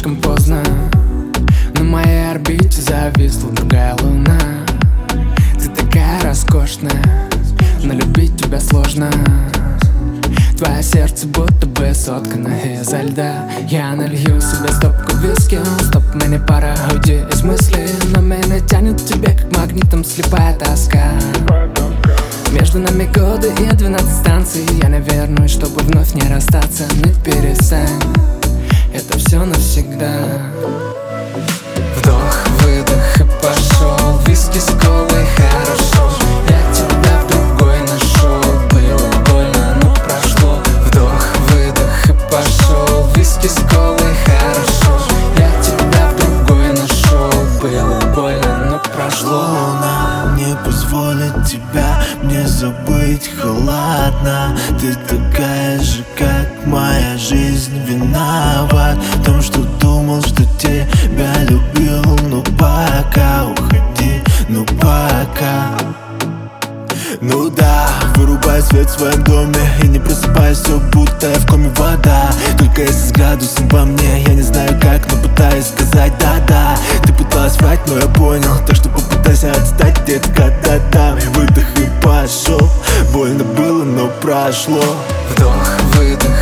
слишком поздно. На моей орбите зависла другая луна. Ты такая роскошная, но любить тебя сложно. Твое сердце будто бы соткано изо льда. Я налью себе стопку виски, стоп, мне пора, уйди из мыслей. Но меня тянет к тебе, как магнитом слепая тоска. Между нами годы и 12 станций. Я не вернусь, чтобы вновь не расстаться. Не перестань, это все навсегда. Вдох, выдох и пошел. Виски с колой, хорошо. Я тебя в другой нашел. Было больно, но прошло. Вдох, выдох и пошел. Виски с колой, хорошо. Я тебя в другой нашел. Было больно, но прошло. Луна не позволит тебя мне забыть холодно. Ты такая же, как моя жизнь. Виноват в том, что думал, что тебя любил. Но пока уходи, ну пока. Ну да, вырубай свет в своем доме и не просыпаюсь, все будто я в коме вода. Только если с градусом во мне, я не знаю как, но пытаюсь сказать да-да. Ты пыталась врать, но я понял, так что попытайся отстать, детка, да-да. Выдох и пошел, больно было, но прошло. Вдох, выдох